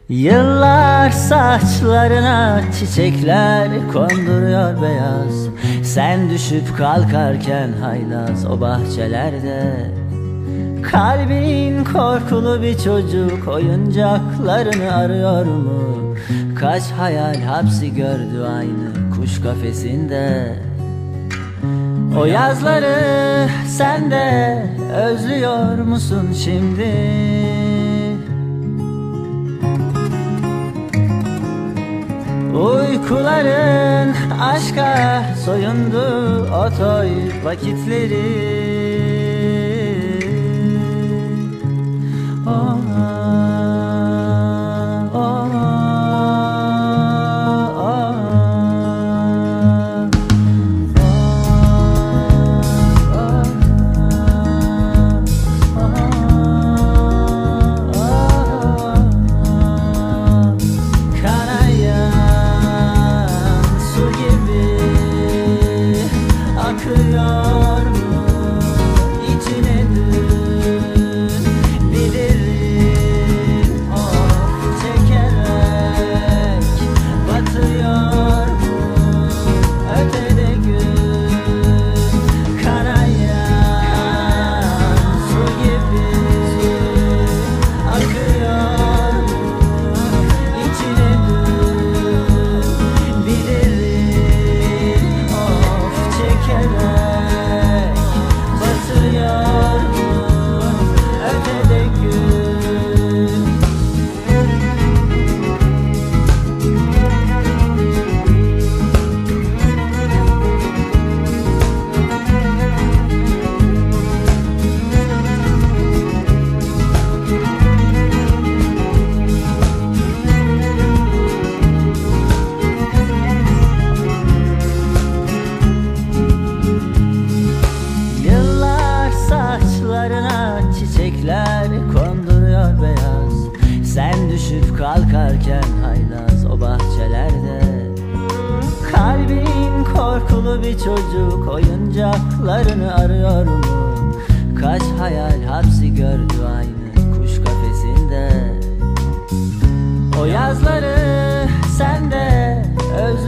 Yıllar saçlarına çiçekler konduruyor beyaz. Sen düşüp kalkarken haylaz o bahçelerde. Kalbin korkulu bir çocuk oyuncaklarını arıyor mu? Kaç hayal hapsi gördü aynı kuş kafesinde. O yazları sen de özlüyor musun şimdi? Uykuların aşka soyundu o toy vakitleri. Oh, oh, oh, oh. Akıyor mu içine dün bilirim of çekerek batıyor mu ötede gün kanayan su gibi akıyor mu içine dün bilirim of çekerek batıyor mu ötede gün. Saçlarına çiçekler konduruyor beyaz. Sen düşüp kalkarken haylaz o bahçelerde. Kalbin korkulu bir çocuk oyuncaklarını arıyor mu? Kaç hayal hapsi gördü aynı kuş kafesinde. O yazları sen de özlüyorsun.